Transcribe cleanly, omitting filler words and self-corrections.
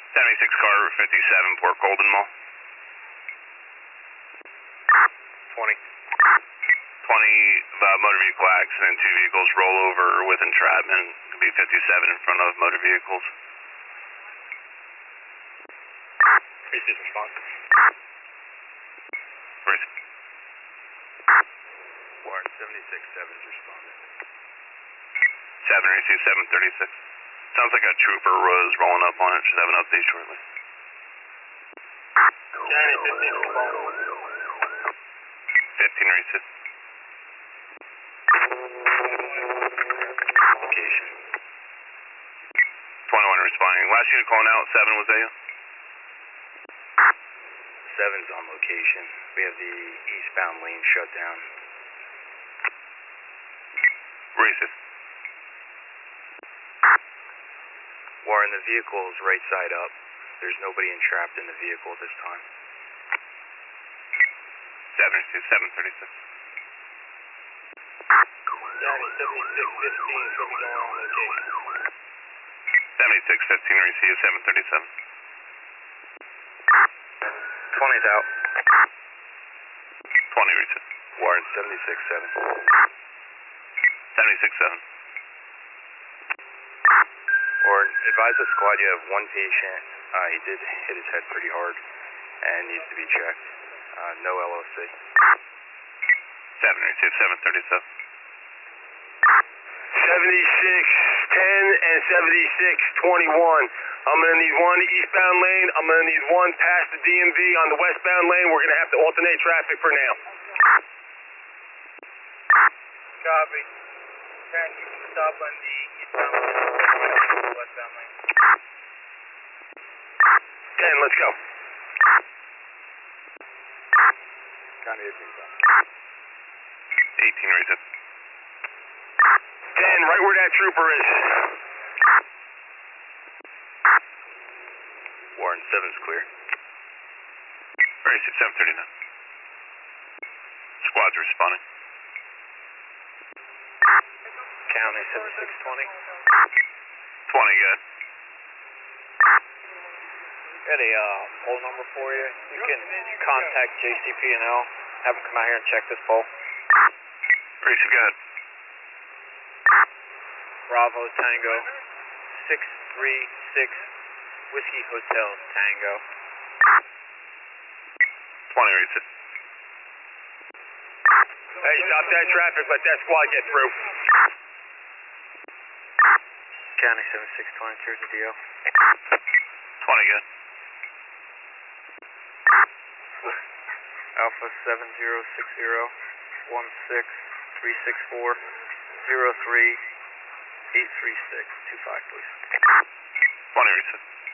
76 car 57 Port Golden Mall. 20. 20 motor vehicle accident, 2 vehicles roll over with entrapment. Could be 57 in front of motor vehicles. Receive response. Warren 76-7 is responding. 7 receive 736. Sounds like a trooper was rolling up on it. Should have an update shortly. County 15 responding. 15 receive. Location. 21 responding. Last unit calling out, 7 was that you? 7's on location. We have the eastbound lane shut down. Receive. Warren, the vehicle is right side up. There's nobody entrapped in the vehicle this time. 7 receive 736. County 76-15 should be going on location. 76 15 receive 737. 20's out. 20 receive. Warren 76-7. 76 7. Warren, advise the squad you have one patient. He did hit his head pretty hard and needs to be checked. No LOC. 7 receive 737. 76-10 and 76-21. I'm going to need one eastbound lane. I'm going to need one past the DMV on the westbound lane. We're going to have to alternate traffic for now. Copy. Can you stop on the eastbound lane, westbound lane? 10, let's go. County 18. 18 receive. 10, right where that trooper is. Warren 7's clear. Receive 739. Squad's responding. County 76-20. 20 good. Got a pole number for you. You can contact JCP&L, have them come out here and check this pole. Receive good. Bravo Tango 636 Whiskey Hotel Tango. 20 receive. Hey, stop that traffic. Let that squad get through. County 76-20, here's the DO. 20 good. Alpha 7060-16364-03-83625, please. 20 receive.